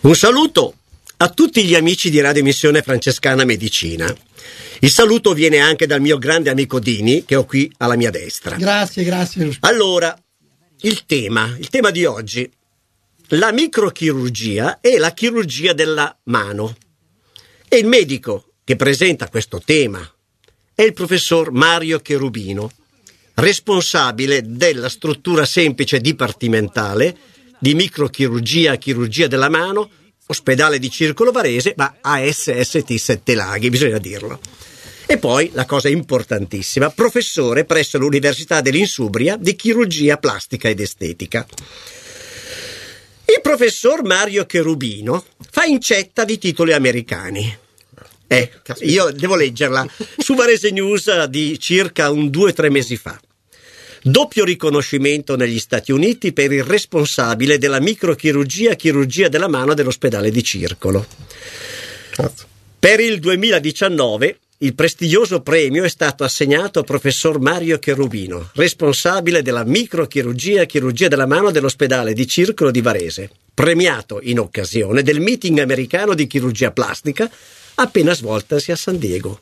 Un saluto a tutti gli amici di Radio Missione Francescana Medicina. Il saluto viene anche dal mio grande amico Dini, che ho qui alla mia destra. Grazie. Allora, il tema di oggi, la microchirurgia e la chirurgia della mano. E il medico che presenta questo tema è il professor Mario Cherubino, responsabile della struttura semplice dipartimentale di microchirurgia e chirurgia della mano, ospedale di Circolo Varese, ma ASST Sette Laghi, bisogna dirlo. E poi, la cosa importantissima, professore presso l'Università dell'Insubria di chirurgia plastica ed estetica. Il professor Mario Cherubino fa incetta di titoli americani. Io devo leggerla su Varese News di circa 2-3 mesi fa. Doppio riconoscimento negli Stati Uniti per il responsabile della microchirurgia e chirurgia della mano dell'ospedale di Circolo. Per il 2019 il prestigioso premio è stato assegnato al professor Mario Cherubino, responsabile della microchirurgia e chirurgia della mano dell'ospedale di Circolo di Varese, premiato in occasione del meeting americano di chirurgia plastica appena svoltasi a San Diego.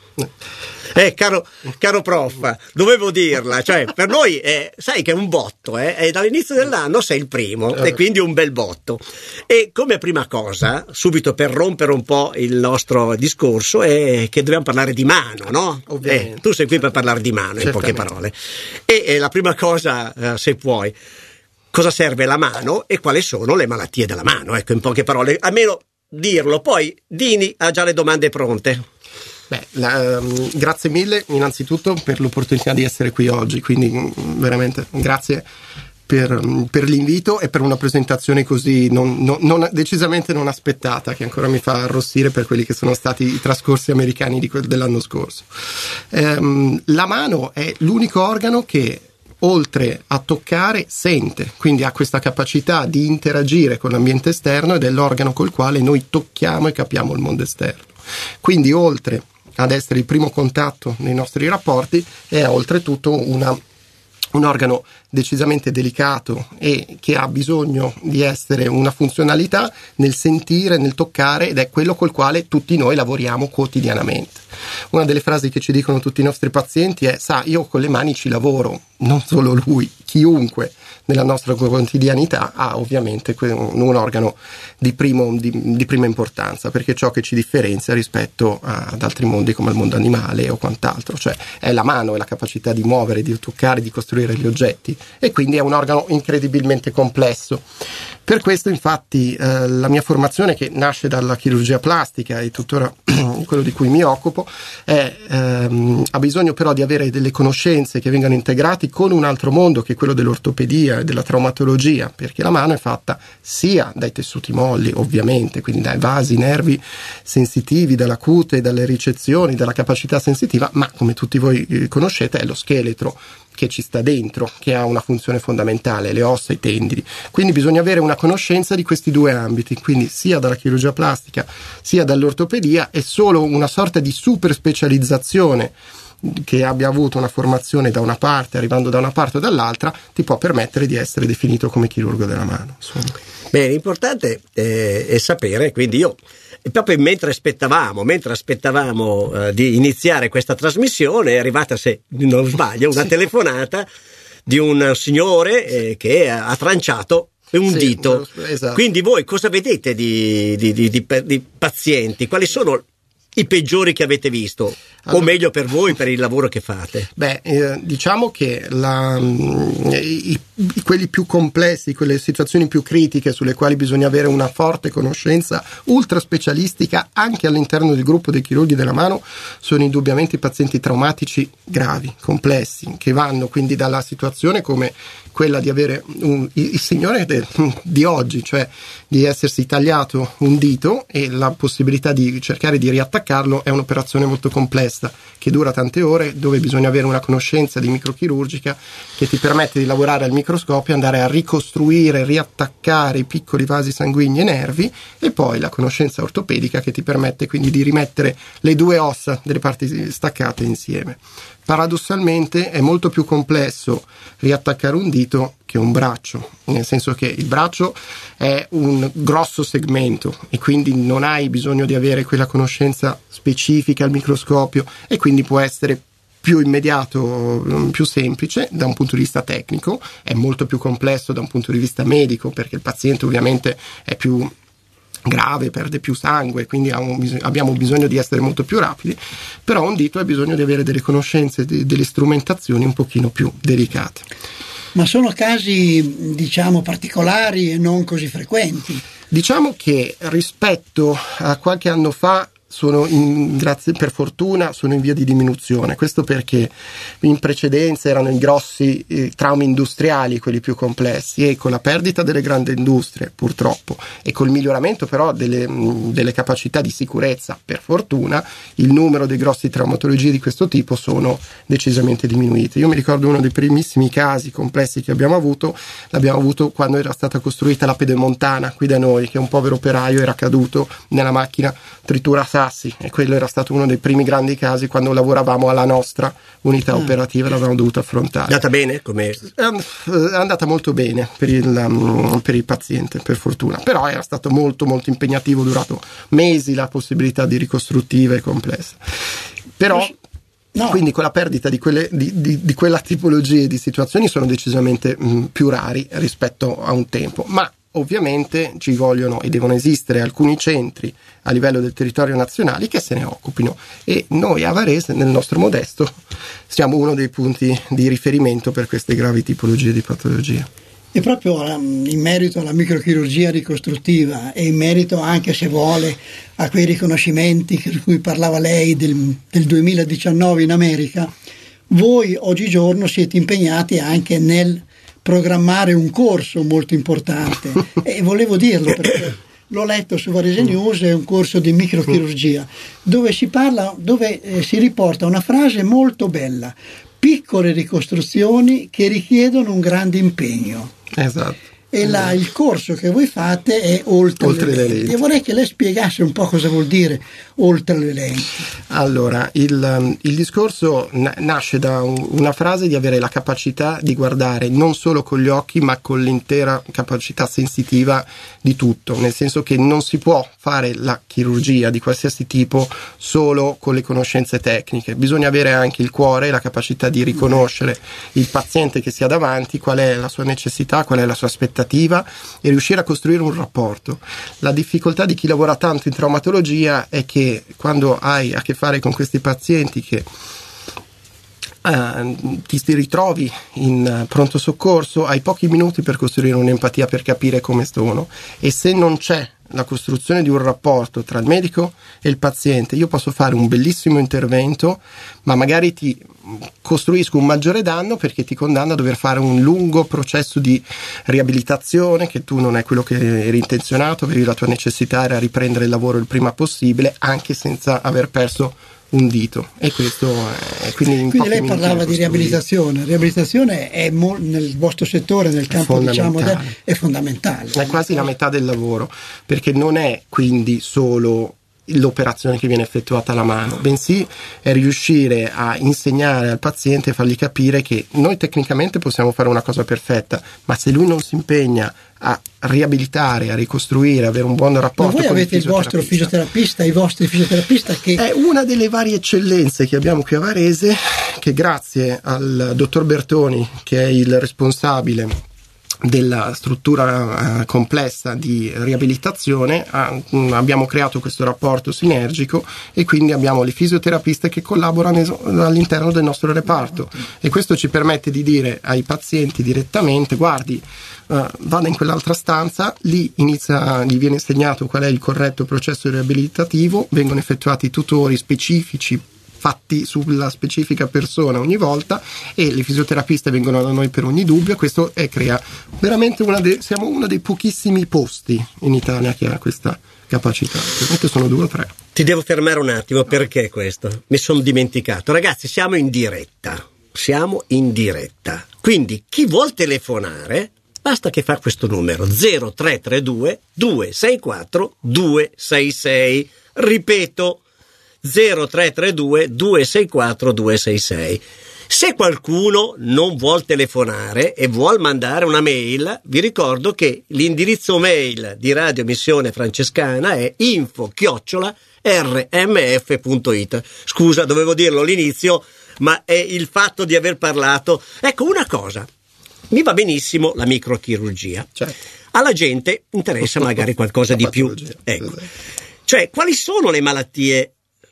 Caro prof, dovevo dirla, cioè per noi sai che è un botto, e dall'inizio dell'anno sei il primo e quindi un bel botto. E come prima cosa, subito per rompere un po' il nostro discorso, è che dobbiamo parlare di mano, no? Tu sei qui per parlare di mano, in poche parole. E la prima cosa, se puoi, cosa serve la mano e quali sono le malattie della mano, ecco, in poche parole, almeno dirlo. Poi Dini ha già le domande pronte. Grazie mille innanzitutto per l'opportunità di essere qui oggi, quindi veramente grazie per l'invito e per una presentazione così decisamente non aspettata, che ancora mi fa arrossire per quelli che sono stati i trascorsi americani dell'anno scorso. La mano è l'unico organo che, oltre a toccare, sente, quindi ha questa capacità di interagire con l'ambiente esterno ed è l'organo col quale noi tocchiamo e capiamo il mondo esterno. Quindi, oltre ad essere il primo contatto nei nostri rapporti, è oltretutto un organo decisamente delicato e che ha bisogno di essere una funzionalità nel sentire, nel toccare, ed è quello col quale tutti noi lavoriamo quotidianamente. Una delle frasi che ci dicono tutti i nostri pazienti è: io con le mani ci lavoro. Non solo lui, chiunque nella nostra quotidianità ha ovviamente un organo di prima importanza, perché è ciò che ci differenzia rispetto ad altri mondi come il mondo animale o quant'altro, cioè è la mano, è la capacità di muovere, di toccare, di costruire gli oggetti, e quindi è un organo incredibilmente complesso. Per questo, infatti, la mia formazione, che nasce dalla chirurgia plastica e tuttora quello di cui mi occupo, ha bisogno però di avere delle conoscenze che vengano integrati con un altro mondo, che è quello dell'ortopedia e della traumatologia, perché la mano è fatta sia dai tessuti molli, ovviamente, quindi dai vasi, nervi sensitivi, dalla cute, dalle ricezioni, dalla capacità sensitiva, ma come tutti voi conoscete è lo scheletro che ci sta dentro, che ha una funzione fondamentale, le ossa, i tendini. Quindi bisogna avere una conoscenza di questi due ambiti, quindi sia dalla chirurgia plastica sia dall'ortopedia, e solo una sorta di super specializzazione che abbia avuto una formazione da una parte, arrivando da una parte o dall'altra, ti può permettere di essere definito come chirurgo della mano. Beh, l'importante è sapere, quindi io, proprio mentre aspettavamo di iniziare questa trasmissione, è arrivata, se non sbaglio, una telefonata di un signore che ha tranciato un dito. Esatto. Quindi voi cosa vedete di pazienti? Quali sono i peggiori che avete visto? O meglio, per voi, per il lavoro che fate? Diciamo che quelli più complessi, quelle situazioni più critiche sulle quali bisogna avere una forte conoscenza ultra specialistica anche all'interno del gruppo dei chirurghi della mano, sono indubbiamente i pazienti traumatici gravi, complessi, che vanno quindi dalla situazione come quella di avere il signore di oggi, cioè di essersi tagliato un dito, e la possibilità di cercare di riattaccarlo è un'operazione molto complessa che dura tante ore, dove bisogna avere una conoscenza di microchirurgica che ti permette di lavorare al microscopio, andare a ricostruire, riattaccare i piccoli vasi sanguigni e nervi, e poi la conoscenza ortopedica che ti permette quindi di rimettere le due ossa delle parti staccate insieme. paradossalmente è molto più complesso riattaccare un dito che un braccio, nel senso che il braccio è un grosso segmento e quindi non hai bisogno di avere quella conoscenza specifica al microscopio, e quindi può essere più immediato, più semplice da un punto di vista tecnico, è molto più complesso da un punto di vista medico, perché il paziente ovviamente è più grave, perde più sangue, quindi abbiamo bisogno di essere molto più rapidi, però un dito ha bisogno di avere delle conoscenze, delle strumentazioni un pochino più delicate. Ma sono casi, diciamo, particolari e non così frequenti? Diciamo che rispetto a qualche anno fa grazie per fortuna sono in via di diminuzione. Questo perché in precedenza erano i grossi traumi industriali quelli più complessi, e con la perdita delle grandi industrie purtroppo e col miglioramento però delle capacità di sicurezza, per fortuna, il numero di grossi traumatologie di questo tipo sono decisamente diminuiti. Io mi ricordo uno dei primissimi casi complessi che l'abbiamo avuto quando era stata costruita la Pedemontana qui da noi, che un povero operaio era caduto nella macchina tritura sassi, e quello era stato uno dei primi grandi casi quando lavoravamo alla nostra unità operativa, l'avevamo dovuto affrontare. È andata bene? È andata molto bene per il paziente, per fortuna, però era stato molto molto impegnativo, durato mesi la possibilità di ricostruttiva e complessa. Però quindi con la perdita di quella tipologia di situazioni sono decisamente più rari rispetto a un tempo, ma ovviamente ci vogliono e devono esistere alcuni centri a livello del territorio nazionale che se ne occupino, e noi a Varese, nel nostro modesto, siamo uno dei punti di riferimento per queste gravi tipologie di patologia. E proprio in merito alla microchirurgia ricostruttiva e in merito anche, se vuole, a quei riconoscimenti di cui parlava lei del 2019 in America, voi oggigiorno siete impegnati anche nel programmare un corso molto importante, e volevo dirlo perché l'ho letto su Varese News, è un corso di microchirurgia dove si riporta una frase molto bella: piccole ricostruzioni che richiedono un grande impegno. Esatto. E il corso che voi fate è oltre le lenti. E vorrei che lei spiegasse un po' cosa vuol dire oltre le lenti. Allora, il discorso nasce da una frase di avere la capacità di guardare non solo con gli occhi, ma con l'intera capacità sensitiva di tutto, nel senso che non si può fare la chirurgia di qualsiasi tipo solo con le conoscenze tecniche, bisogna avere anche il cuore e la capacità di riconoscere il paziente che si ha davanti, qual è la sua necessità, qual è la sua aspettativa, e riuscire a costruire un rapporto. La difficoltà di chi lavora tanto in traumatologia è che quando hai a che fare con questi pazienti che ti ritrovi in pronto soccorso, hai pochi minuti per costruire un'empatia, per capire come sono, e se non c'è la costruzione di un rapporto tra il medico e il paziente, io posso fare un bellissimo intervento, ma magari ti costruisco un maggiore danno perché ti condanno a dover fare un lungo processo di riabilitazione, che tu non è quello che eri intenzionato, avevi la tua necessità era riprendere il lavoro il prima possibile, anche senza aver perso un dito. E questo è quindi lei parlava di riabilitazione. Riabilitazione è nel vostro settore, nel campo è fondamentale. È quasi la metà del lavoro, perché non è quindi solo l'operazione che viene effettuata alla mano, bensì è riuscire a insegnare al paziente e fargli capire che noi tecnicamente possiamo fare una cosa perfetta, ma se lui non si impegna a riabilitare, a ricostruire, avere un buon rapporto. Ma voi avete il vostro fisioterapista, i vostri fisioterapista, che è una delle varie eccellenze che abbiamo qui a Varese, che grazie al dottor Bertoni, che è il responsabile della struttura complessa di riabilitazione, abbiamo creato questo rapporto sinergico, e quindi abbiamo le fisioterapiste che collaborano all'interno del nostro reparto, e questo ci permette di dire ai pazienti direttamente: guardi, vada in quell'altra stanza, lì gli viene insegnato qual è il corretto processo riabilitativo, vengono effettuati tutori specifici fatti sulla specifica persona ogni volta, e le fisioterapiste vengono da noi per ogni dubbio. Questo crea veramente siamo uno dei pochissimi posti in Italia che ha questa capacità. Ovviamente sono 2 o 3. Ti devo fermare un attimo, perché questo? Mi sono dimenticato. Ragazzi, siamo in diretta. Quindi chi vuol telefonare basta che fa questo numero 0332 264 266. Ripeto, 0332 264 266. Se qualcuno non vuol telefonare e vuol mandare una mail, vi ricordo che l'indirizzo mail di Radio Missione Francescana è info@rmf.it. Scusa, dovevo dirlo all'inizio, ma è il fatto di aver parlato. Ecco, una cosa, mi va benissimo la microchirurgia. Certo. Alla gente interessa magari qualcosa di più. Ecco. Cioè, quali sono le malattie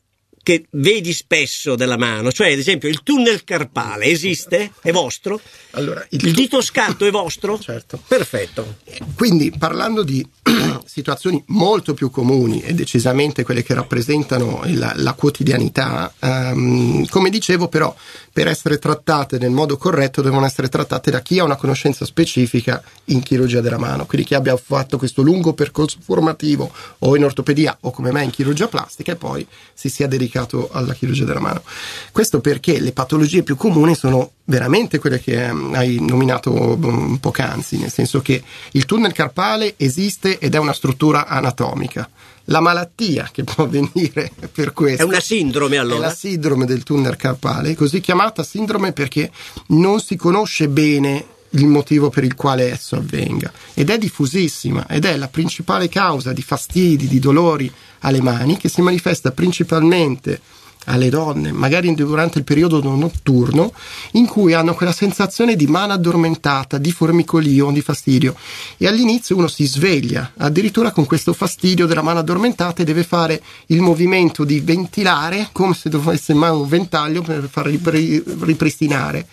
che vedi spesso della mano? Cioè, ad esempio, il tunnel carpale esiste? È vostro? Allora, il dito scatto è vostro? Certo. Perfetto. Quindi, parlando di situazioni molto più comuni e decisamente quelle che rappresentano la quotidianità, come dicevo, però, per essere trattate nel modo corretto devono essere trattate da chi ha una conoscenza specifica in chirurgia della mano, quindi chi abbia fatto questo lungo percorso formativo o in ortopedia o come me in chirurgia plastica e poi si sia dedicato alla chirurgia della mano. Questo perché le patologie più comuni sono veramente quelle che hai nominato poc'anzi, nel senso che il tunnel carpale esiste ed è una struttura anatomica. La malattia che può avvenire per questo è una sindrome, allora? È la sindrome del tunnel carpale, così chiamata sindrome perché non si conosce bene il motivo per il quale esso avvenga ed è diffusissima ed è la principale causa di fastidi, di dolori alle mani, che si manifesta principalmente alle donne, magari durante il periodo notturno, in cui hanno quella sensazione di mano addormentata, di formicolio, di fastidio, e all'inizio uno si sveglia addirittura con questo fastidio della mano addormentata e deve fare il movimento di ventilare come se dovesse un ventaglio per far ripristinare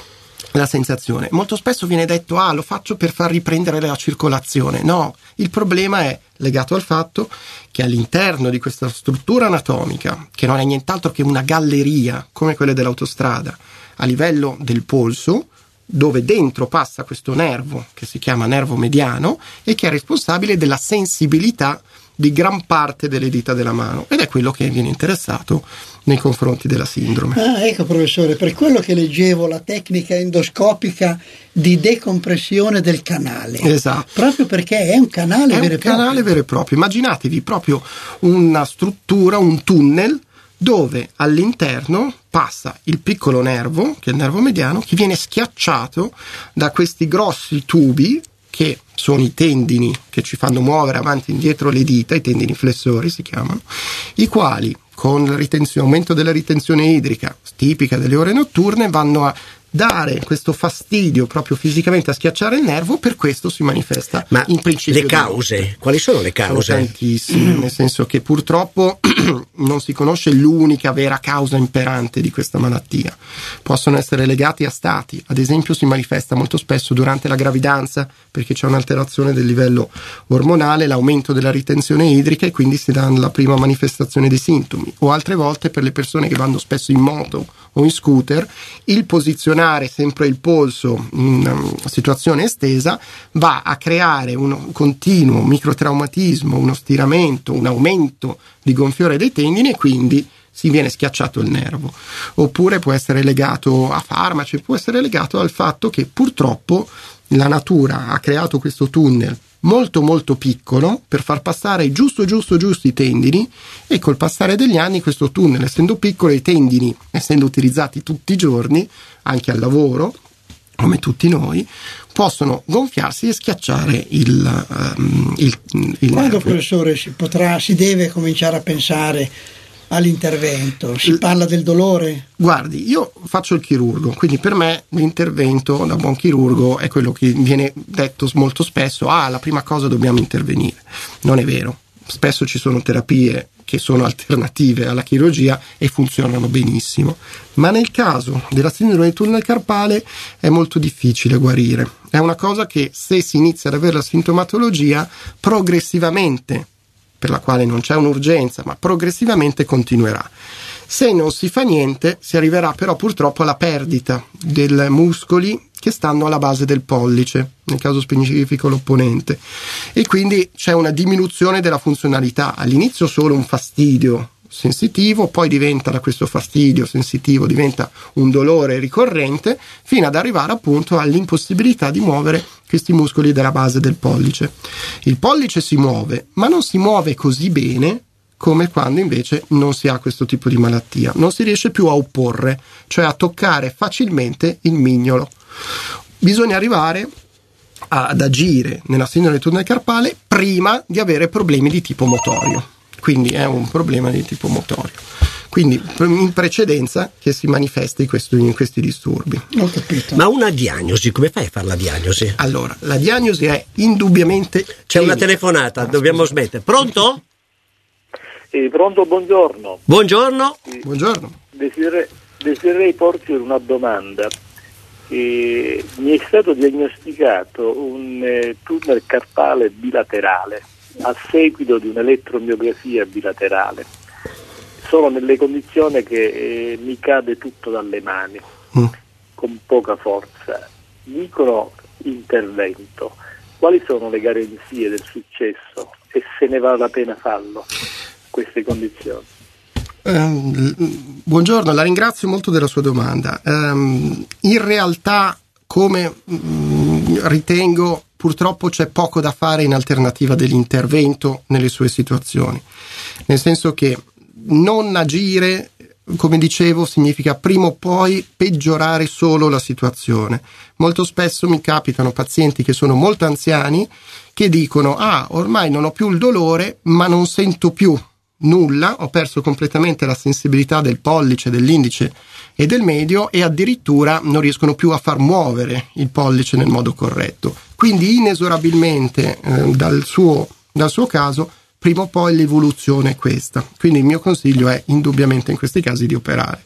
la sensazione. Molto spesso viene detto lo faccio per far riprendere la circolazione. No, il problema è legato al fatto che all'interno di questa struttura anatomica, che non è nient'altro che una galleria come quelle dell'autostrada a livello del polso, dove dentro passa questo nervo che si chiama nervo mediano e che è responsabile della sensibilità di gran parte delle dita della mano, ed è quello che viene interessato nei confronti della sindrome. Ecco professore, per quello che leggevo la tecnica endoscopica di decompressione del canale. Esatto. Proprio perché è un canale vero e proprio. Canale vero e proprio. Immaginatevi proprio una struttura, un tunnel, dove all'interno passa il piccolo nervo, che è il nervo mediano, che viene schiacciato da questi grossi tubi che sono i tendini che ci fanno muovere avanti e indietro le dita, i tendini flessori si chiamano, i quali con l'aumento della ritenzione idrica tipica delle ore notturne vanno a dare questo fastidio proprio fisicamente a schiacciare il nervo. Per questo si manifesta. Ma in principio le cause, quali sono le cause? Sono tantissime, nel senso che purtroppo non si conosce l'unica vera causa imperante di questa malattia. Possono essere legati a stati, ad esempio si manifesta molto spesso durante la gravidanza perché c'è un'alterazione del livello ormonale, l'aumento della ritenzione idrica, e quindi si dà la prima manifestazione dei sintomi, o altre volte per le persone che vanno spesso in moto o in scooter, il posizionare sempre il polso in situazione estesa va a creare un continuo microtraumatismo, uno stiramento, un aumento di gonfiore dei tendini, e quindi si viene schiacciato il nervo. Oppure può essere legato a farmaci, può essere legato al fatto che purtroppo la natura ha creato questo tunnel molto molto piccolo per far passare giusto i tendini, e col passare degli anni questo tunnel, essendo piccolo, i tendini, essendo utilizzati tutti i giorni anche al lavoro come tutti noi, possono gonfiarsi e schiacciare il Quando, nervo. professore, si deve cominciare a pensare all'intervento? Si parla del dolore? Guardi, io faccio il chirurgo, quindi per me l'intervento da buon chirurgo è quello che viene detto molto spesso: la prima cosa dobbiamo intervenire. Non è vero, spesso ci sono terapie che sono alternative alla chirurgia e funzionano benissimo, ma nel caso della sindrome del tunnel carpale è molto difficile guarire. È una cosa che, se si inizia ad avere la sintomatologia, progressivamente, per la quale non c'è un'urgenza, ma progressivamente continuerà. Se non si fa niente, si arriverà però purtroppo alla perdita dei muscoli che stanno alla base del pollice, nel caso specifico l'opponente, e quindi c'è una diminuzione della funzionalità. All'inizio solo un fastidio sensitivo, poi diventa, da questo fastidio sensitivo diventa un dolore ricorrente, fino ad arrivare appunto all'impossibilità di muovere questi muscoli della base del pollice. Il pollice si muove, ma non si muove così bene come quando invece non si ha questo tipo di malattia. Non si riesce più a opporre, cioè a toccare facilmente il mignolo. Bisogna arrivare ad agire nella sindrome del tunnel carpale prima di avere problemi di tipo motorio. Quindi è un problema di tipo motorio. Quindi in precedenza che si manifesti in questi disturbi. Ho capito. Ma una diagnosi, come fai a fare la diagnosi? Allora, la diagnosi è indubbiamente... C'è una telefonata, dobbiamo smettere. Pronto? Pronto, buongiorno. Buongiorno. Buongiorno. Desidererei porti una domanda. Mi è stato diagnosticato un tunnel carpale bilaterale a seguito di un'elettromiografia bilaterale. Sono nelle condizioni che mi cade tutto dalle mani, con poca forza. Dicono intervento. Quali sono le garanzie del successo e se ne vale la pena farlo, queste condizioni? Buongiorno, la ringrazio molto della sua domanda. In realtà, come ritengo, purtroppo c'è poco da fare in alternativa dell'intervento nelle sue situazioni, nel senso che non agire, come dicevo, significa prima o poi peggiorare solo la situazione. Molto spesso mi capitano pazienti che sono molto anziani che dicono: ormai non ho più il dolore, ma non sento più nulla, ho perso completamente la sensibilità del pollice, dell'indice e del medio, e addirittura non riescono più a far muovere il pollice nel modo corretto. Quindi inesorabilmente dal suo caso prima o poi l'evoluzione è questa. Quindi il mio consiglio è indubbiamente in questi casi di operare.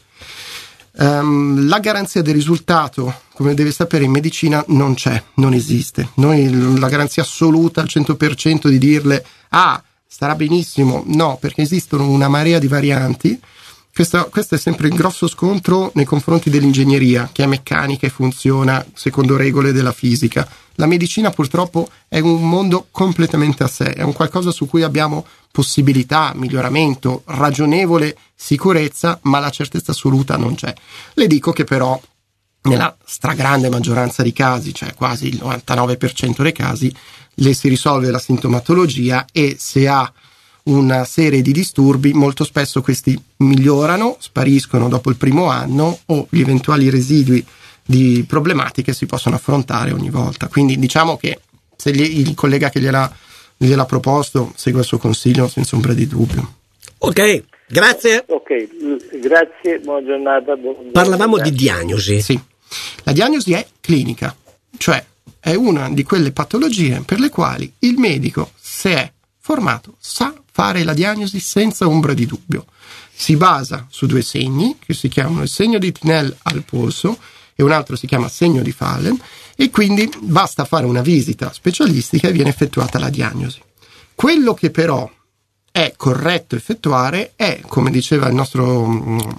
La garanzia del risultato, come deve sapere, in medicina non c'è, non esiste. Noi la garanzia assoluta al 100% di dirle starà benissimo, no, perché esistono una marea di varianti. Questo è sempre il grosso scontro nei confronti dell'ingegneria, che è meccanica e funziona secondo regole della fisica. La medicina purtroppo è un mondo completamente a sé, è un qualcosa su cui abbiamo possibilità, miglioramento, ragionevole sicurezza, ma la certezza assoluta non c'è. Le dico che però nella stragrande maggioranza dei casi, cioè quasi il 99% dei casi, le si risolve la sintomatologia e se ha una serie di disturbi, molto spesso questi migliorano, spariscono dopo il primo anno, o gli eventuali residui di problematiche si possono affrontare ogni volta. Quindi diciamo che se il collega che gliel'ha proposto segue il suo consiglio senza ombra di dubbio. Ok, grazie. Ok, grazie, buona giornata. Parlavamo di diagnosi. Sì, la diagnosi è clinica, cioè è una di quelle patologie per le quali il medico, se è formato, sa fare la diagnosi senza ombra di dubbio. Si basa su due segni che si chiamano il segno di Tinel al polso e un altro si chiama segno di Fallen, e quindi basta fare una visita specialistica e viene effettuata la diagnosi. Quello che però è corretto effettuare è, come diceva il nostro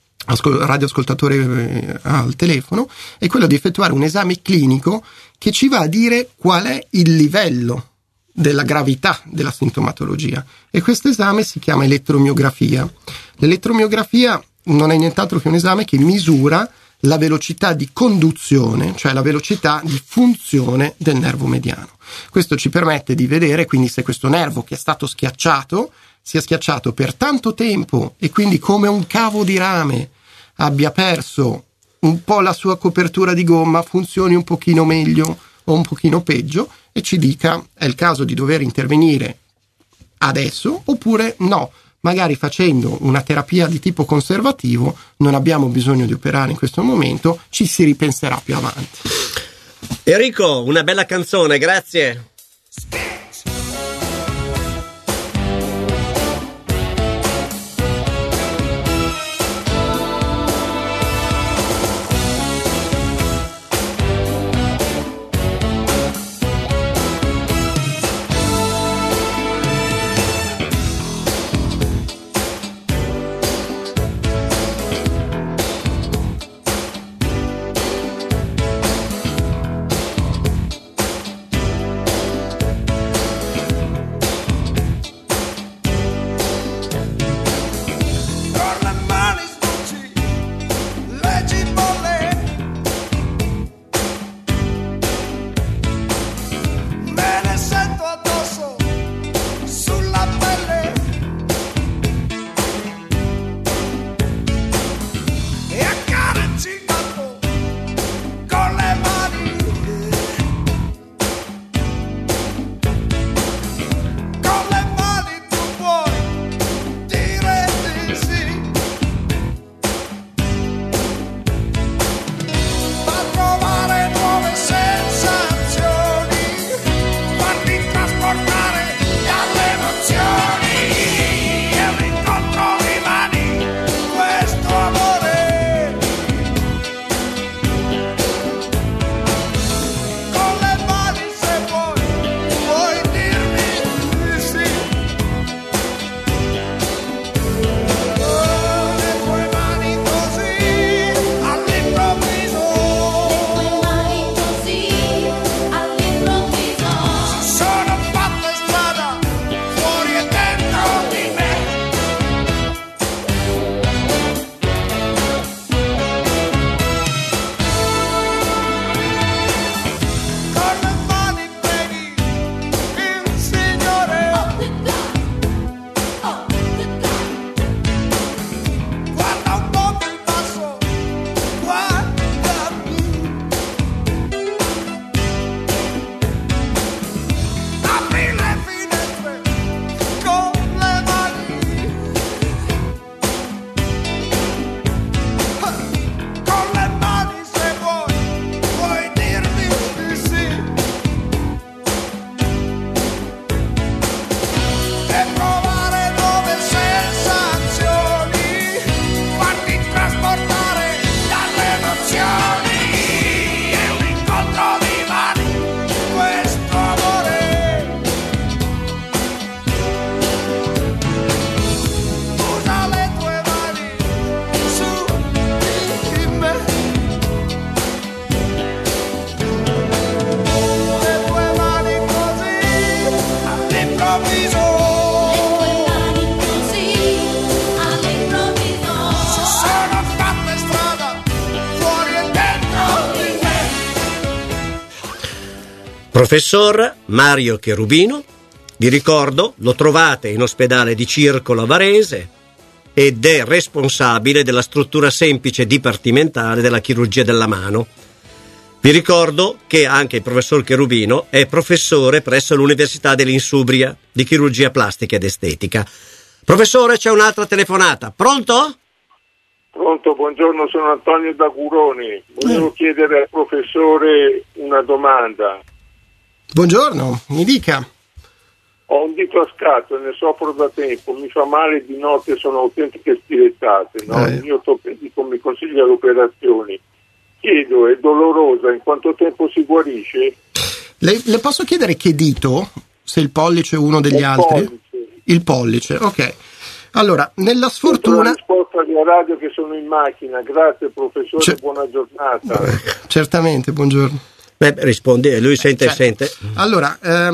radioascoltatore al telefono, è quello di effettuare un esame clinico che ci va a dire qual è il livello della gravità della sintomatologia, e questo esame si chiama elettromiografia. L'elettromiografia non è nient'altro che un esame che misura la velocità di conduzione, cioè la velocità di funzione del nervo mediano. Questo ci permette di vedere quindi se questo nervo che è stato schiacciato sia schiacciato per tanto tempo e quindi come un cavo di rame abbia perso un po' la sua copertura di gomma, funzioni un pochino meglio o un pochino peggio, e ci dica è il caso di dover intervenire adesso oppure no. Magari facendo una terapia di tipo conservativo non abbiamo bisogno di operare in questo momento, ci si ripenserà più avanti. Enrico, una bella canzone, grazie. Professor Mario Cherubino, vi ricordo, lo trovate in ospedale di Circolo a Varese ed è responsabile della struttura semplice dipartimentale della chirurgia della mano. Vi ricordo che anche il professor Cherubino è professore presso l'Università dell'Insubria di chirurgia plastica ed estetica. Professore, c'è un'altra telefonata. Pronto? Pronto, buongiorno, sono Antonio da Curoni. Volevo chiedere al professore una domanda. Buongiorno, mi dica. Ho un dito a scatto e ne soffro da tempo, mi fa male di notte, sono autentiche spirettate, no? Il mio ortopedico mi consiglia le operazioni. Chiedo, è dolorosa, in quanto tempo si guarisce? Le posso chiedere che dito? Se il pollice è uno degli altri? Pollice. Il pollice, ok. Allora, nella sfortuna... La risposta via radio che sono in macchina, grazie professore, buona giornata. Certamente, buongiorno. Rispondi, lui sente. Allora,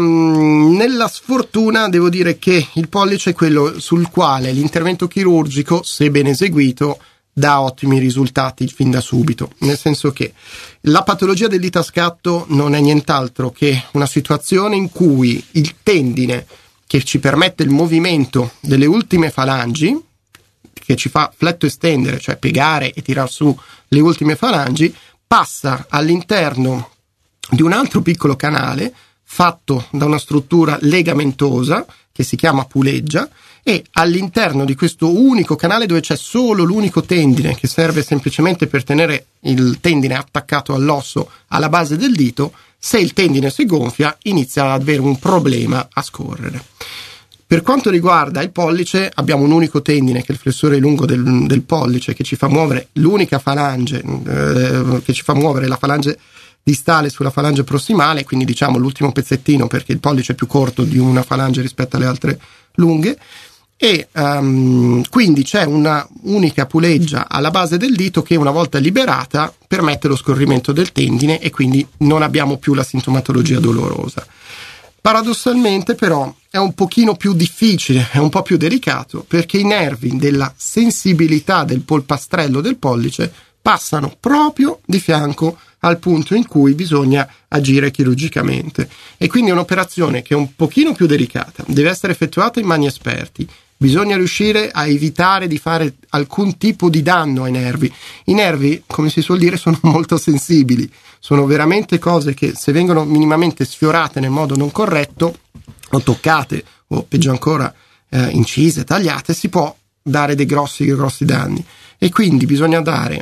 nella sfortuna devo dire che il pollice è quello sul quale l'intervento chirurgico, se ben eseguito, dà ottimi risultati fin da subito, nel senso che la patologia del dito a scatto non è nient'altro che una situazione in cui il tendine che ci permette il movimento delle ultime falangi, che ci fa fletto estendere, cioè piegare e tirar su le ultime falangi, passa all'interno di un altro piccolo canale fatto da una struttura legamentosa che si chiama puleggia, e all'interno di questo unico canale, dove c'è solo l'unico tendine che serve semplicemente per tenere il tendine attaccato all'osso alla base del dito, se il tendine si gonfia inizia ad avere un problema a scorrere. Per quanto riguarda il pollice, abbiamo un unico tendine che è il flessore lungo del pollice, che ci fa muovere l'unica falange, che ci fa muovere la falange distale sulla falange prossimale, quindi diciamo l'ultimo pezzettino, perché il pollice è più corto di una falange rispetto alle altre lunghe, e quindi c'è una unica puleggia alla base del dito che, una volta liberata, permette lo scorrimento del tendine e quindi non abbiamo più la sintomatologia dolorosa. Paradossalmente però è un pochino più difficile, è un po' più delicato, perché i nervi della sensibilità del polpastrello del pollice passano proprio di fianco al punto in cui bisogna agire chirurgicamente, e quindi è un'operazione che è un pochino più delicata, deve essere effettuata in mani esperti. Bisogna riuscire a evitare di fare alcun tipo di danno ai nervi. I nervi, come si suol dire, sono molto sensibili, sono veramente cose che, se vengono minimamente sfiorate nel modo non corretto, o toccate, o peggio ancora incise, tagliate, si può dare dei grossi danni. E quindi bisogna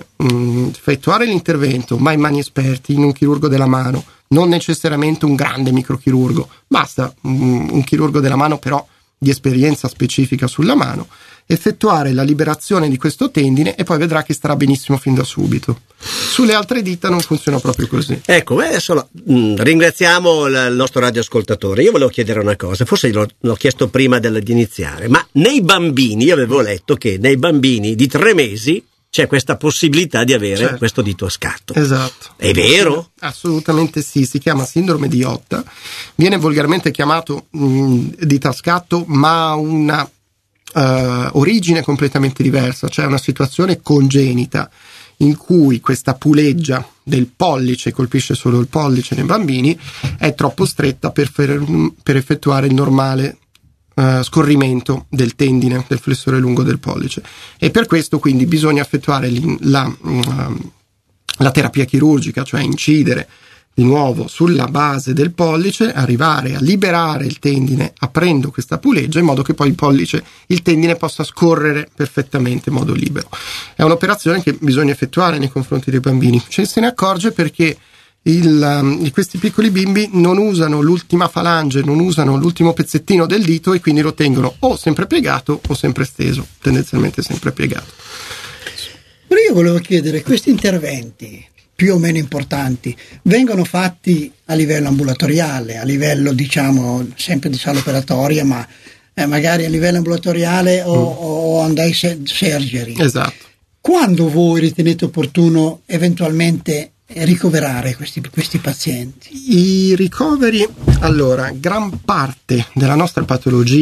effettuare l'intervento, ma in mani esperti, in un chirurgo della mano, non necessariamente un grande microchirurgo, basta un chirurgo della mano però di esperienza specifica sulla mano, effettuare la liberazione di questo tendine e poi vedrà che starà benissimo fin da subito. Sulle altre dita non funziona proprio così. Ecco, adesso ringraziamo il nostro radioascoltatore. Io volevo chiedere una cosa, forse l'ho chiesto prima di iniziare, ma nei bambini, io avevo letto che nei bambini di 3 mesi c'è questa possibilità di avere questo dito a scatto. Esatto. È vero? Assolutamente sì, si chiama sindrome di Otta, viene volgarmente chiamato dito a scatto, ma ha una origine completamente diversa, cioè una situazione congenita in cui questa puleggia del pollice, colpisce solo il pollice nei bambini, è troppo stretta per effettuare il normale scorrimento del tendine, del flessore lungo del pollice, e per questo quindi bisogna effettuare la terapia chirurgica, cioè incidere di nuovo sulla base del pollice, arrivare a liberare il tendine aprendo questa puleggia in modo che poi il tendine possa scorrere perfettamente in modo libero. È un'operazione che bisogna effettuare nei confronti dei bambini. Se ne accorge perché questi piccoli bimbi non usano l'ultima falange, non usano l'ultimo pezzettino del dito, e quindi lo tengono o sempre piegato o sempre steso, tendenzialmente sempre piegato. Però io volevo chiedere, questi interventi più o meno importanti vengono fatti a livello ambulatoriale, a livello diciamo sempre di sala operatoria, ma magari a livello ambulatoriale o andai surgery. Esatto. Quando voi ritenete opportuno eventualmente ricoverare questi pazienti? I ricoveri, allora, gran parte della nostra patologia,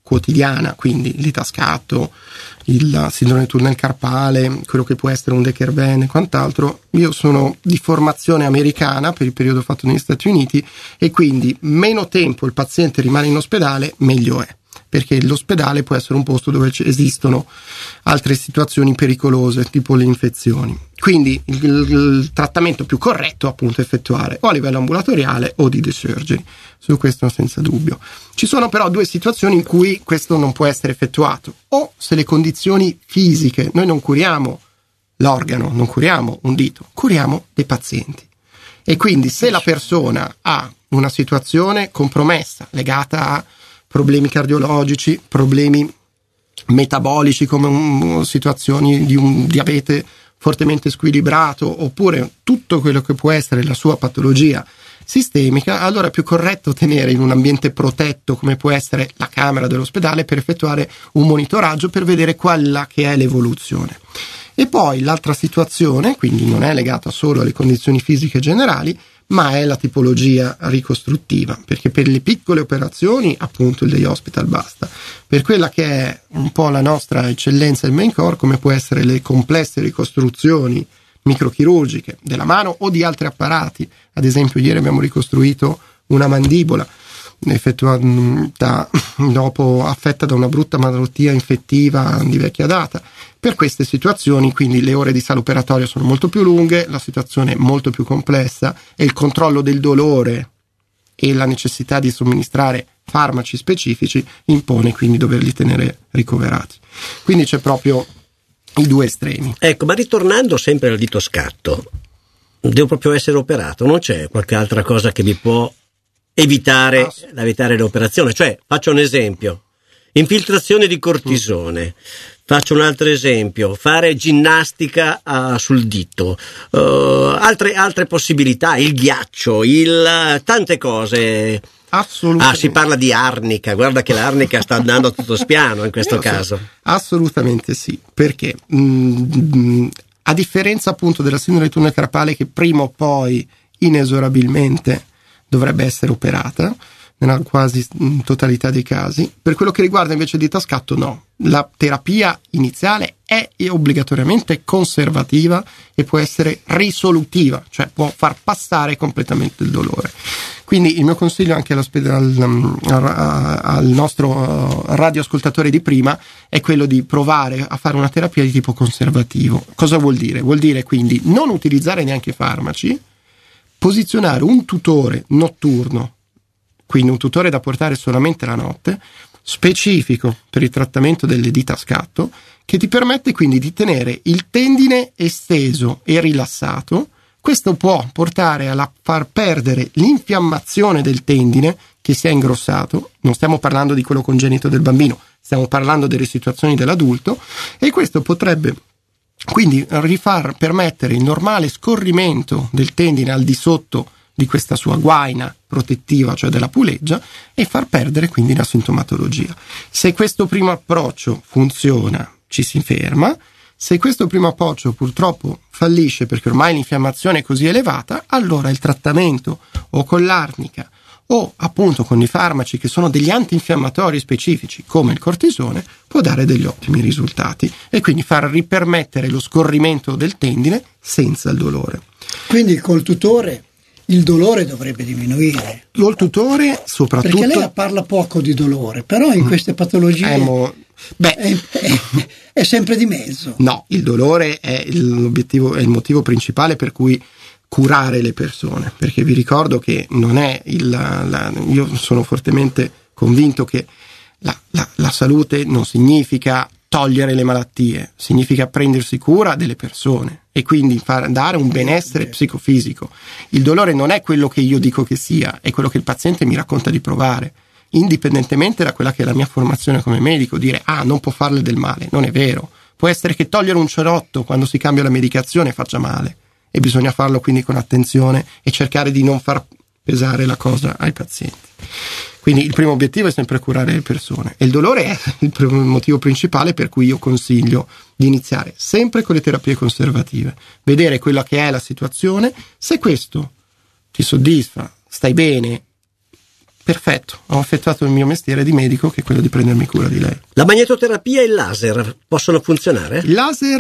quotidiana, quindi l'itascatto, il sindrome del tunnel carpale, quello che può essere un Decker-Van e quant'altro. Io sono di formazione americana per il periodo fatto negli Stati Uniti e quindi meno tempo il paziente rimane in ospedale, meglio è, perché l'ospedale può essere un posto dove esistono altre situazioni pericolose, tipo le infezioni. Quindi il trattamento più corretto appunto è effettuare o a livello ambulatoriale o di day surgery, su questo senza dubbio. Ci sono però due situazioni in cui questo non può essere effettuato, o se le condizioni fisiche, noi non curiamo l'organo, non curiamo un dito, curiamo dei pazienti. E quindi se la persona ha una situazione compromessa legata a problemi cardiologici, problemi metabolici come situazioni di un diabete fortemente squilibrato, oppure tutto quello che può essere la sua patologia sistemica, allora è più corretto tenere in un ambiente protetto come può essere la camera dell'ospedale per effettuare un monitoraggio per vedere quella che è l'evoluzione. E poi l'altra situazione, quindi non è legata solo alle condizioni fisiche generali, ma è la tipologia ricostruttiva, perché per le piccole operazioni appunto il day hospital basta. Per quella che è un po' la nostra eccellenza, il main core, come può essere le complesse ricostruzioni microchirurgiche della mano o di altri apparati. Ad esempio ieri abbiamo ricostruito una mandibola effettuata dopo affetta da una brutta malattia infettiva di vecchia data. Per queste situazioni quindi le ore di sala operatoria sono molto più lunghe, la situazione è molto più complessa e il controllo del dolore e la necessità di somministrare farmaci specifici impone quindi doverli tenere ricoverati. Quindi c'è proprio i due estremi. Ecco, ma ritornando sempre al dito scatto, devo proprio essere operato? Non c'è qualche altra cosa che mi può evitare l'operazione? Cioè, faccio un esempio: infiltrazione di cortisone. Faccio un altro esempio: fare ginnastica sul dito, altre possibilità, il ghiaccio, tante cose. Assolutamente. Si parla di arnica, guarda che l'arnica sta andando a tutto spiano in questo caso. Assolutamente sì, perché a differenza appunto della sindrome del tunnel carpale, che prima o poi inesorabilmente dovrebbe essere operata nella quasi totalità dei casi, per quello che riguarda invece il dito scatto no, la terapia iniziale è obbligatoriamente conservativa e può essere risolutiva, cioè può far passare completamente il dolore. Quindi il mio consiglio anche al nostro radioascoltatore di prima è quello di provare a fare una terapia di tipo conservativo. Cosa vuol dire? Vuol dire quindi non utilizzare neanche farmaci, posizionare un tutore notturno, quindi un tutore da portare solamente la notte, specifico per il trattamento delle dita a scatto, che ti permette quindi di tenere il tendine esteso e rilassato. Questo può portare a far perdere l'infiammazione del tendine che si è ingrossato. Non stiamo parlando di quello congenito del bambino, stiamo parlando delle situazioni dell'adulto, e questo potrebbe quindi rifar permettere il normale scorrimento del tendine al di sotto di questa sua guaina protettiva, cioè della puleggia, e far perdere quindi la sintomatologia. Se questo primo approccio funziona, ci si ferma. Se questo primo approccio purtroppo fallisce perché ormai l'infiammazione è così elevata, allora il trattamento o con l'arnica o appunto con i farmaci che sono degli antinfiammatori specifici come il cortisone può dare degli ottimi risultati e quindi far ripermettere lo scorrimento del tendine senza il dolore. Quindi col tutore il dolore dovrebbe diminuire. Col tutore soprattutto. Perché lei parla poco di dolore, però in queste patologie è sempre di mezzo. No, il dolore è l'obiettivo, è il motivo principale per cui curare le persone, perché vi ricordo che non è io sono fortemente convinto che la salute non significa togliere le malattie, significa prendersi cura delle persone e quindi dare un benessere psicofisico. Il dolore non è quello che io dico che sia, è quello che il paziente mi racconta di provare, indipendentemente da quella che è la mia formazione come medico. Dire non può farle del male, non è vero. Può essere che togliere un cerotto quando si cambia la medicazione faccia male, e bisogna farlo quindi con attenzione e cercare di non far pesare la cosa ai pazienti. Quindi il primo obiettivo è sempre curare le persone, e il dolore è il motivo principale per cui io consiglio di iniziare sempre con le terapie conservative, vedere quella che è la situazione. Se questo ti soddisfa, stai bene, perfetto, ho effettuato il mio mestiere di medico, che è quello di prendermi cura di lei. La magnetoterapia e il laser possono funzionare? Il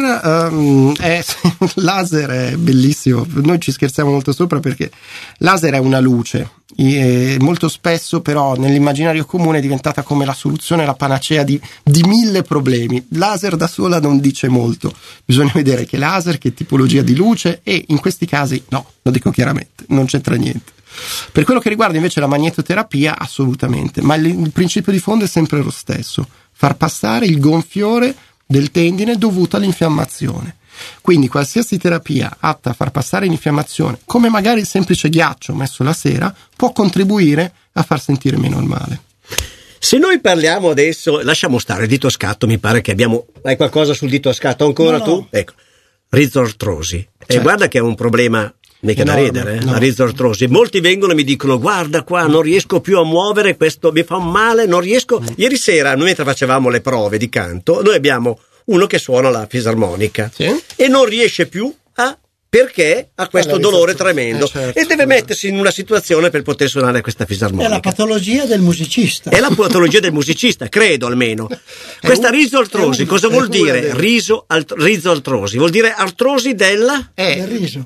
laser è bellissimo, noi ci scherziamo molto sopra perché laser è una luce, e molto spesso però nell'immaginario comune è diventata come la soluzione, la panacea di 1000 problemi. Laser da sola non dice molto, bisogna vedere che laser, che tipologia di luce, e in questi casi no, lo dico chiaramente, non c'entra niente. Per quello che riguarda invece la magnetoterapia, assolutamente, ma il principio di fondo è sempre lo stesso: far passare il gonfiore del tendine dovuto all'infiammazione. Quindi qualsiasi terapia atta a far passare l'infiammazione, come magari il semplice ghiaccio messo la sera, può contribuire a far sentire meno il male. Se noi parliamo adesso, lasciamo stare il dito a scatto, mi pare che hai qualcosa sul dito a scatto ancora? No. Tu? Ecco, rizortrosi. Certo. E guarda che è un problema mica da ridere, no. La rizortrosi. Molti vengono e mi dicono: guarda qua, non riesco più a muovere questo, mi fa un male, non riesco. Ieri sera, mentre facevamo le prove di canto, noi abbiamo uno che suona la fisarmonica, sì, e non riesce più perché ha questo dolore tremendo, certo, e deve mettersi in una situazione per poter suonare questa fisarmonica. È la patologia del musicista. È la patologia del musicista, credo almeno. Questa rizortrosi cosa vuol dire? Rizortrosi vuol dire artrosi del riso.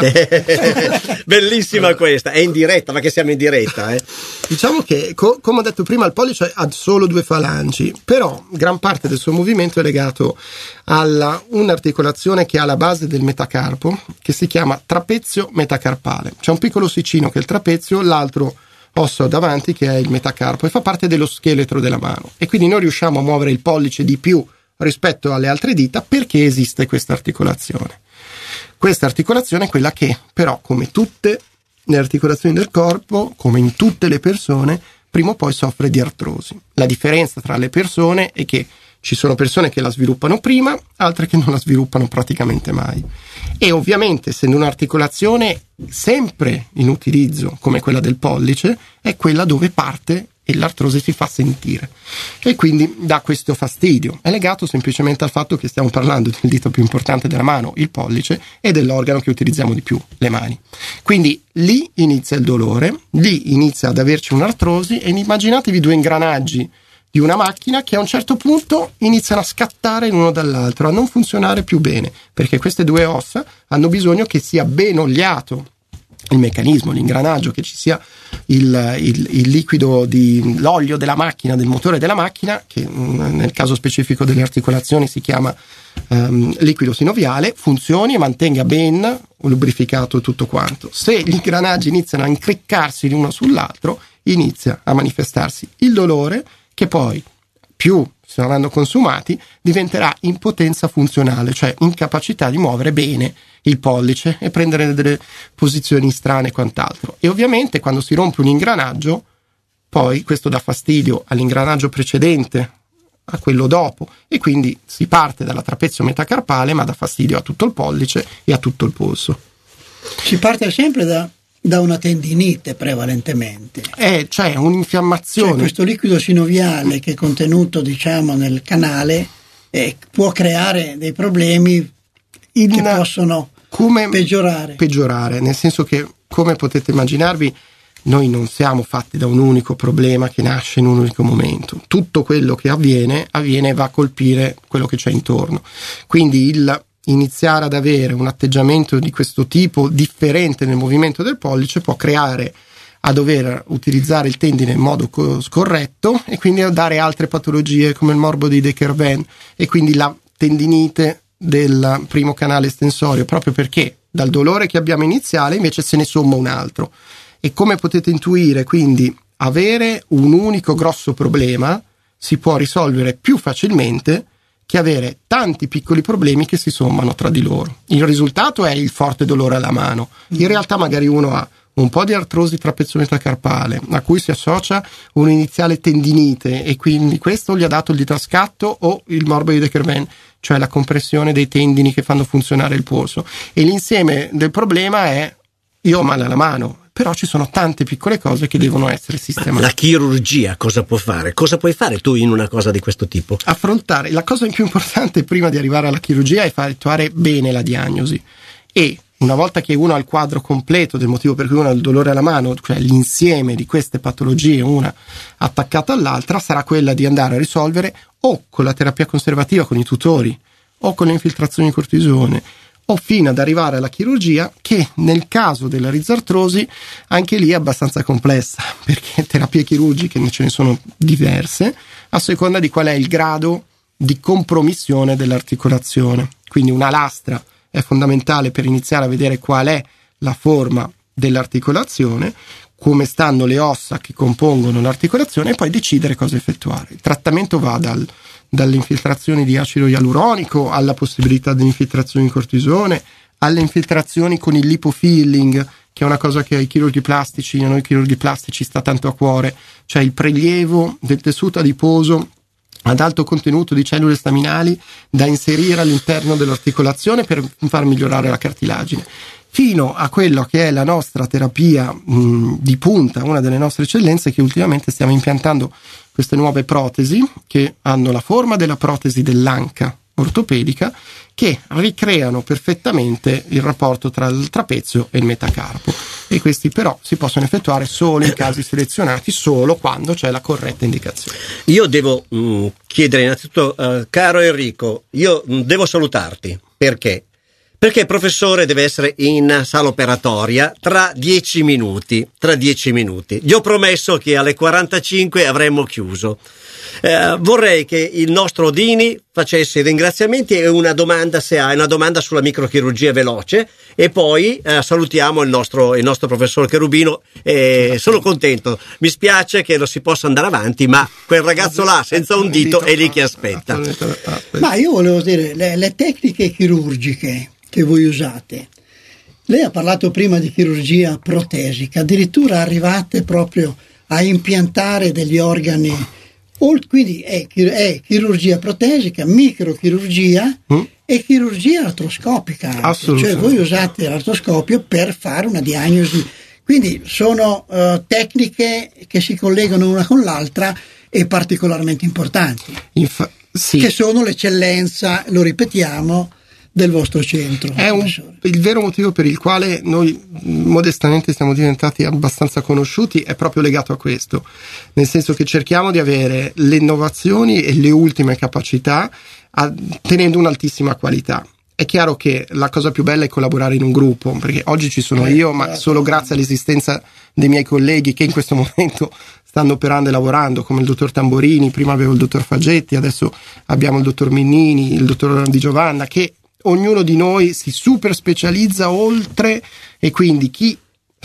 Bellissima questa, è in diretta, ma che siamo in diretta. Diciamo che, come ho detto prima, il pollice ha solo 2 falangi, però gran parte del suo movimento è legato a un'articolazione che ha la base del metacarpo, che si chiama trapezio metacarpale. C'è un piccolo ossicino che è il trapezio, l'altro osso davanti che è il metacarpo, e fa parte dello scheletro della mano, e quindi noi riusciamo a muovere il pollice di più rispetto alle altre dita perché esiste questa articolazione. Questa articolazione è quella che però, come tutte le articolazioni del corpo, come in tutte le persone, prima o poi soffre di artrosi. La differenza tra le persone è che ci sono persone che la sviluppano prima, altre che non la sviluppano praticamente mai. E ovviamente, essendo un'articolazione sempre in utilizzo, come quella del pollice, è quella dove parte e l'artrosi si fa sentire. E quindi dà questo fastidio. È legato semplicemente al fatto che stiamo parlando del dito più importante della mano, il pollice, e dell'organo che utilizziamo di più, le mani. Quindi lì inizia il dolore, lì inizia ad averci un'artrosi, e immaginatevi 2 ingranaggi di una macchina che a un certo punto iniziano a scattare l'uno dall'altro, a non funzionare più bene, perché queste 2 ossa hanno bisogno che sia ben oliato il meccanismo, l'ingranaggio, che ci sia il liquido l'olio della macchina, del motore della macchina, che nel caso specifico delle articolazioni si chiama liquido sinoviale, funzioni e mantenga ben lubrificato tutto quanto. Se gli ingranaggi iniziano a incriccarsi l'uno sull'altro, inizia a manifestarsi il dolore, che poi, più saranno consumati, diventerà impotenza funzionale, cioè incapacità di muovere bene il pollice e prendere delle posizioni strane e quant'altro. E ovviamente quando si rompe un ingranaggio, poi questo dà fastidio all'ingranaggio precedente, a quello dopo, e quindi si parte dalla trapezio metacarpale, ma dà fastidio a tutto il pollice e a tutto il polso. Si parte sempre da una tendinite prevalentemente. C'è un'infiammazione. Cioè, questo liquido sinoviale che è contenuto, diciamo, nel canale può creare dei problemi che possono peggiorare. Nel senso che, come potete immaginarvi, noi non siamo fatti da un unico problema che nasce in un unico momento. Tutto quello che avviene e va a colpire quello che c'è intorno. Quindi iniziare ad avere un atteggiamento di questo tipo differente nel movimento del pollice può creare a dover utilizzare il tendine in modo scorretto, e quindi a dare altre patologie come il morbo di De Quervain e quindi la tendinite del primo canale estensorio, proprio perché dal dolore che abbiamo iniziale invece se ne somma un altro. E come potete intuire, quindi avere un unico grosso problema si può risolvere più facilmente che avere tanti piccoli problemi che si sommano tra di loro. Il risultato è il forte dolore alla mano. In realtà magari uno ha un po' di artrosi trapezio metacarpale a cui si associa un'iniziale tendinite, e quindi questo gli ha dato il dito a scatto o il morbo di De Quervain, cioè la compressione dei tendini che fanno funzionare il polso. E l'insieme del problema è: io ho male alla mano, però ci sono tante piccole cose che devono essere sistemate. La chirurgia cosa può fare? Cosa puoi fare tu in una cosa di questo tipo? Affrontare. La cosa più importante prima di arrivare alla chirurgia è fare attuare bene la diagnosi, e una volta che uno ha il quadro completo del motivo per cui uno ha il dolore alla mano, cioè l'insieme di queste patologie, una attaccata all'altra, sarà quella di andare a risolvere o con la terapia conservativa, con i tutori, o con le infiltrazioni di cortisone, o fino ad arrivare alla chirurgia, che nel caso della rizartrosi anche lì è abbastanza complessa, perché terapie chirurgiche ce ne sono diverse a seconda di qual è il grado di compromissione dell'articolazione. Quindi una lastra è fondamentale per iniziare a vedere qual è la forma dell'articolazione, come stanno le ossa che compongono l'articolazione, e poi decidere cosa effettuare. Il trattamento va dalle infiltrazioni di acido ialuronico alla possibilità di infiltrazioni di cortisone, alle infiltrazioni con il lipofilling, che è una cosa che ai chirurghi plastici, a noi chirurghi plastici sta tanto a cuore, cioè il prelievo del tessuto adiposo ad alto contenuto di cellule staminali da inserire all'interno dell'articolazione per far migliorare la cartilagine, fino a quello che è la nostra terapia di punta, una delle nostre eccellenze, che ultimamente stiamo impiantando queste nuove protesi che hanno la forma della protesi dell'anca ortopedica, che ricreano perfettamente il rapporto tra il trapezio e il metacarpo, e questi però si possono effettuare solo in casi selezionati, solo quando c'è la corretta indicazione. Io devo chiedere innanzitutto, caro Enrico, io devo salutarti, perché il professore deve essere in sala operatoria tra 10 minuti. Gli ho promesso che alle 45 avremmo chiuso. Vorrei che il nostro Dini facesse i ringraziamenti e una domanda, se ha una domanda sulla microchirurgia veloce, e poi salutiamo il nostro professor Cherubino. Sono contento, mi spiace che non si possa andare avanti, ma quel ragazzo là senza un dito è lì che aspetta. Ma io volevo dire, le tecniche chirurgiche che voi usate, lei ha parlato prima di chirurgia protesica, addirittura arrivate proprio a impiantare degli organi, quindi è chirurgia protesica, microchirurgia e chirurgia artroscopica. Assolutamente. Cioè voi usate l'artroscopio per fare una diagnosi, quindi sono tecniche che si collegano una con l'altra e particolarmente importanti, sì, che sono l'eccellenza, lo ripetiamo, del vostro centro. È il vero motivo per il quale noi modestamente siamo diventati abbastanza conosciuti, è proprio legato a questo, nel senso che cerchiamo di avere le innovazioni e le ultime capacità tenendo un'altissima qualità. È chiaro che la cosa più bella è collaborare in un gruppo, perché oggi ci sono io, ma solo grazie all'esistenza dei miei colleghi che in questo momento stanno operando e lavorando, come il dottor Tamborini, prima avevo il dottor Fagetti, adesso abbiamo il dottor Minnini, il dottor Di Giovanna, che ognuno di noi si super specializza oltre, e quindi chi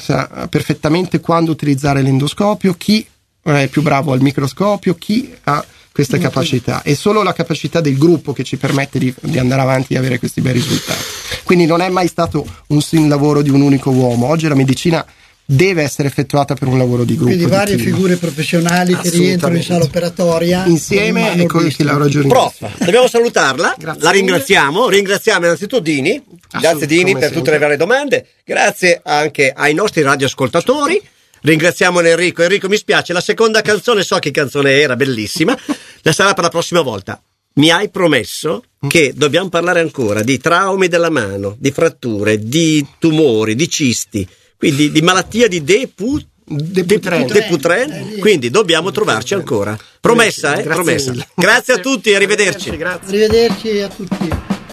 sa perfettamente quando utilizzare l'endoscopio, chi è più bravo al microscopio, chi ha queste capacità. È solo la capacità del gruppo che ci permette di andare avanti e avere questi bei risultati. Quindi non è mai stato un lavoro di un unico uomo. Oggi la medicina deve essere effettuata per un lavoro di gruppo. Quindi varie figure professionali che rientrano in sala operatoria insieme, e con chi la ragione. Prof, dobbiamo salutarla. La ringraziamo innanzitutto Dini. Grazie Dini per tutte le varie domande, grazie anche ai nostri radioascoltatori. Ringraziamo Enrico. Mi spiace, la seconda canzone, so che canzone era, bellissima, la sarà per la prossima volta. Mi hai promesso che dobbiamo parlare ancora di traumi della mano, di fratture, di tumori, di cisti, quindi di malattia di Dupuytren, quindi dobbiamo trovarci ancora. Promessa, promessa. Grazie a tutti, arrivederci. Arrivederci a tutti.